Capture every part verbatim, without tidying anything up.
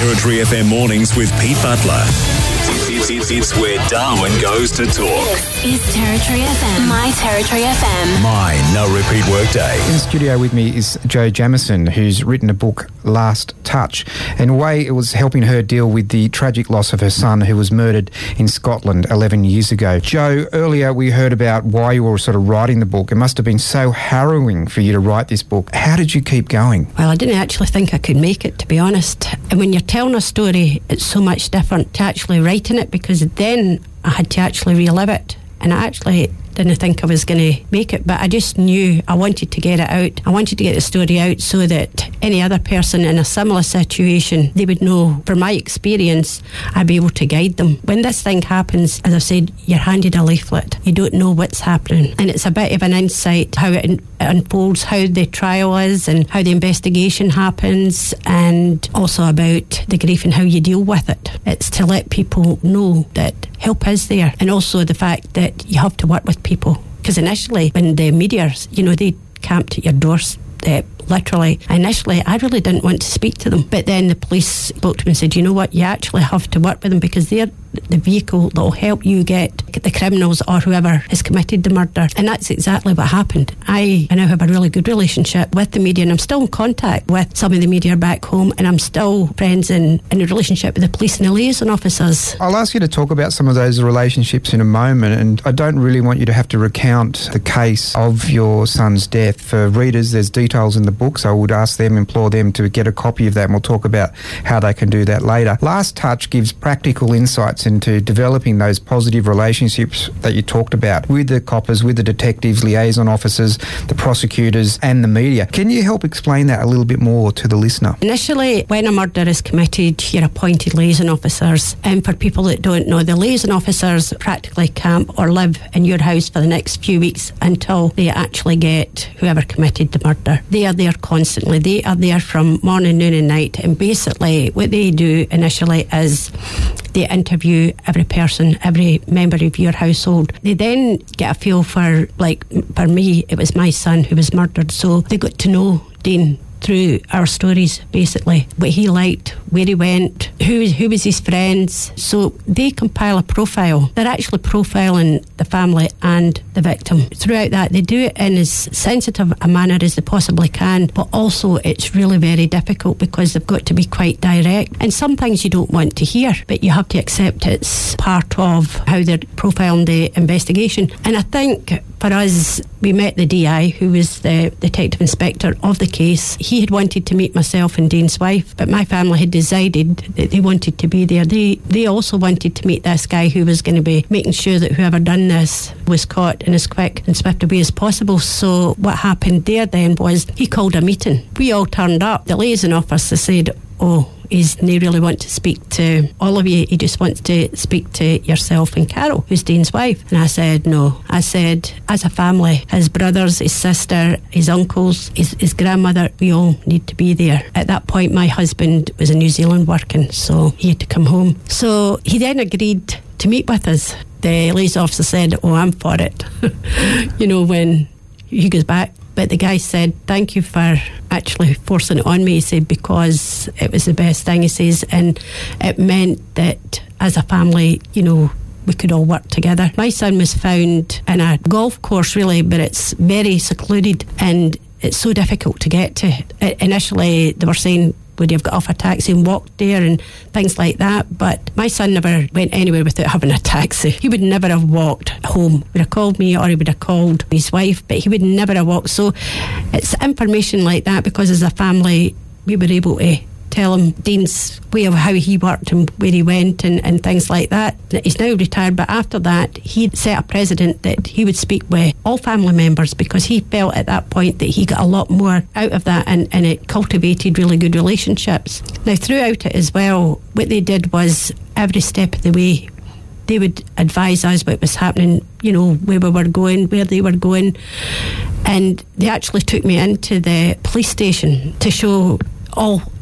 Territory F M mornings with Pete Butler. It's, it's, it's where Darwin goes to talk. This is Territory F M. My Territory F M. My no repeat workday. In studio with me is Jo Jamieson, who's written a book, Last Touch. In a way, it was helping her deal with the tragic loss of her son, who was murdered in Scotland eleven years ago. Jo, earlier we heard about why you were sort of writing the book. It must have been so harrowing for you to write this book. How did you keep going? Well, I didn't actually think I could make it, to be honest. And when you're telling a story, it's so much different to actually writing it, because then I had to actually relive it. And I actually didn't think I was going to make it, but I just knew I wanted to get it out. I wanted to get the story out so that any other person in a similar situation, they would know, from my experience, I'd be able to guide them. When this thing happens, as I said, you're handed a leaflet. You don't know what's happening. And it's a bit of an insight how it, it unfolds, how the trial is and how the investigation happens, and also about the grief and how you deal with it. It's to let people know that help is there, and also the fact that you have to work with people. Because initially, when the media, you know, they camped at your doorstep, literally. Initially, I really didn't want to speak to them. But then the police spoke to me and said, you know what, you actually have to work with them, because they're the vehicle that will help you get the criminals or whoever has committed the murder. And that's exactly what happened. I, I now have a really good relationship with the media, and I'm still in contact with some of the media back home, and I'm still friends in, in a relationship with the police and the liaison officers. I'll ask you to talk about some of those relationships in a moment, and I don't really want you to have to recount the case of your son's death. For readers, there's details in the book, so I would ask them, implore them to get a copy of that, and we'll talk about how they can do that later. Last Touch gives practical insights into developing those positive relationships that you talked about with the coppers, with the detectives, liaison officers, the prosecutors and the media. Can you help explain that a little bit more to the listener? Initially, when a murder is committed, you're appointed liaison officers. And for people that don't know, the liaison officers practically camp or live in your house for the next few weeks until they actually get whoever committed the murder. They are there constantly. They are there from morning, noon and night. And basically what they do initially is they interview every person, every member of your household. They then get a feel for, like, for me, it was my son who was murdered. So they got to know Dean through our stories, basically. What he liked, where he went, who, who was his friends. So they compile a profile. They're actually profiling the family and the victim. Throughout that, they do it in as sensitive a manner as they possibly can, but also it's really very difficult because they've got to be quite direct. And some things you don't want to hear, but you have to accept it's part of how they're profiling the investigation. And I think for us, we met the D I, who was the detective inspector of the case. He had wanted to meet myself and Dean's wife, but my family had decided that they wanted to be there. They they also wanted to meet this guy who was going to be making sure that whoever done this was caught in as quick and swift a way as possible. So what happened there then was he called a meeting. We all turned up. The liaison officer said, oh, he's not really want to speak to all of you. He just wants to speak to yourself and Carol, who's Dean's wife. And I said, no. I said, as a family, his brothers, his sister, his uncles, his, his grandmother, we all need to be there. At that point, my husband was in New Zealand working, so he had to come home. So he then agreed to meet with us. The liaison officer said, oh, I'm for it. You know, when he goes back. But the guy said, thank you for actually forcing it on me. He said, because it was the best thing, he says, and it meant that as a family, you know, we could all work together. My son was found in a golf course, really, but it's very secluded and it's so difficult to get to. Initially, they were saying, would you have got off a taxi and walked there and things like that? But my son never went anywhere without having a taxi. He would never have walked home. He would have called me or he would have called his wife, but he would never have walked. So it's information like that, because as a family, we were able to tell him Dean's way of how he worked and where he went and, and things like that. He's now retired, but after that he set a precedent that he would speak with all family members, because he felt at that point that he got a lot more out of that, and, and it cultivated really good relationships. Now throughout it as well, what they did was every step of the way they would advise us what was happening, you know, where we were going, where they were going, and they actually took me into the police station to show all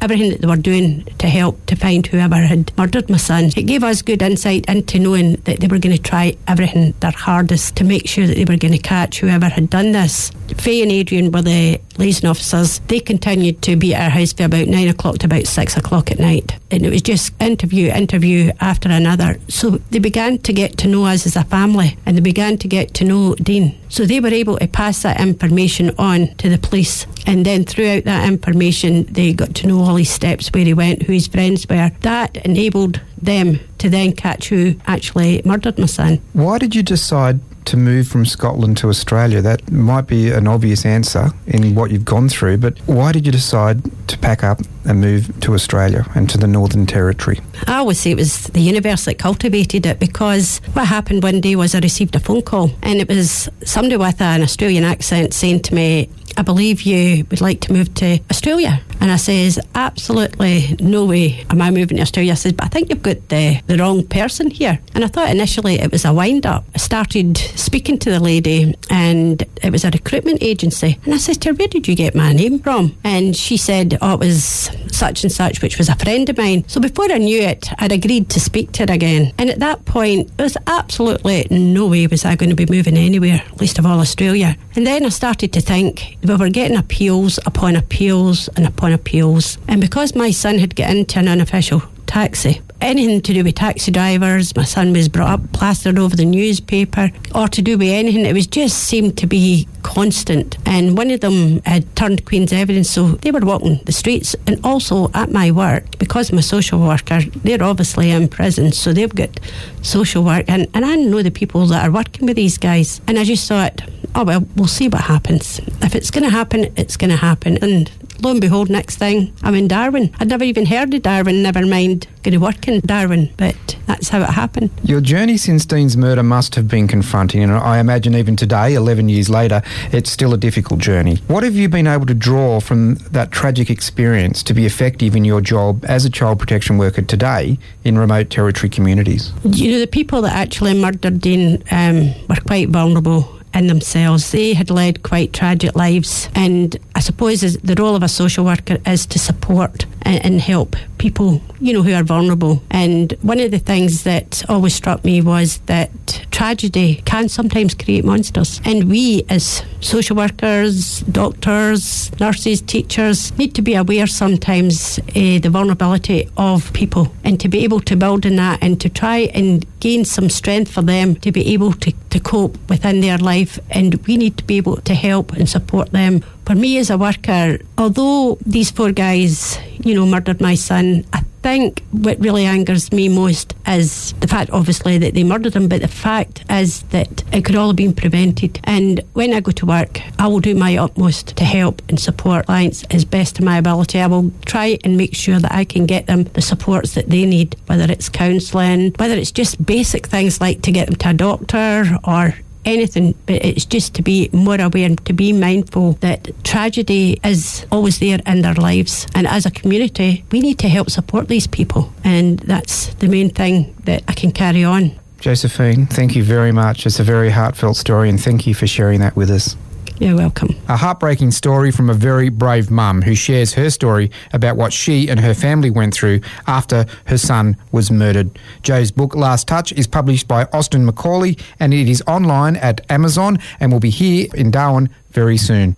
everything that they were doing to help to find whoever had murdered my son. It gave us good insight into knowing that they were going to try everything their hardest to make sure that they were going to catch whoever had done this. Faye and Adrian were the liaison officers. They continued to be at our house for about nine o'clock to about six o'clock at night. And it was just interview, interview after another. So they began to get to know us as a family, and they began to get to know Dean. So they were able to pass that information on to the police. And then throughout that information, they got to know all his steps, where he went, who his friends were. That enabled them to then catch who actually murdered my son. Why did you decide to move from Scotland to Australia? That might be an obvious answer in what you've gone through, but why did you decide to pack up and move to Australia and to the Northern Territory? I always say it was the universe that cultivated it, because what happened one day was I received a phone call, and it was somebody with an Australian accent saying to me, I believe you would like to move to Australia. And I says, absolutely no way am I moving to Australia. I says, but I think you've got the, the wrong person here. And I thought initially it was a wind-up. I started speaking to the lady, and it was a recruitment agency. And I said to her, where did you get my name from? And she said, oh, it was such and such, which was a friend of mine. So before I knew it, I'd agreed to speak to her again. And at that point, there was absolutely no way was I going to be moving anywhere, least of all Australia. And then I started to think, we were getting appeals upon appeals and upon appeals. And because my son had got into an unofficial taxi, anything to do with taxi drivers, my son was brought up, plastered over the newspaper, or to do with anything, it was just seemed to be constant. And one of them had turned Queen's Evidence, so they were walking the streets. And also at my work, because I'm a social worker, they're obviously in prison, so they've got social work, and, and I know the people that are working with these guys. And I just thought, oh well, we'll see what happens. If it's going to happen, it's going to happen. And lo and behold, next thing, I'm in Darwin. I'd never even heard of Darwin, never mind going to work in Darwin, but that's how it happened. Your journey since Dean's murder must have been confronting, and I imagine even today, eleven years later, it's still a difficult journey. What have you been able to draw from that tragic experience to be effective in your job as a child protection worker today in remote Territory communities? You know, the people that actually murdered Dean um, were quite vulnerable in themselves. They had led quite tragic lives, and I suppose the role of a social worker is to support and, and help people, you know, who are vulnerable. And one of the things that always struck me was that tragedy can sometimes create monsters, and we as social workers, doctors, nurses, teachers need to be aware sometimes uh, the vulnerability of people, and to be able to build on that and to try and gain some strength for them to be able to, to cope within their life. And we need to be able to help and support them. For me as a worker, although these four guys, you know, murdered my son, I think what really angers me most is the fact, obviously, that they murdered him, but the fact is that it could all have been prevented. And when I go to work, I will do my utmost to help and support clients as best to my ability. I will try and make sure that I can get them the supports that they need, whether it's counselling, whether it's just basic things like to get them to a doctor or anything, but it's just to be more aware and to be mindful that tragedy is always there in their lives, and as a community we need to help support these people, and that's the main thing that I can carry on. Josephine, thank you very much. It's a very heartfelt story, and thank you for sharing that with us. You're welcome. A heartbreaking story from a very brave mum who shares her story about what she and her family went through after her son was murdered. Jo's book, Last Touch, is published by Austin Macaulay, and it is online at Amazon and will be here in Darwin very soon.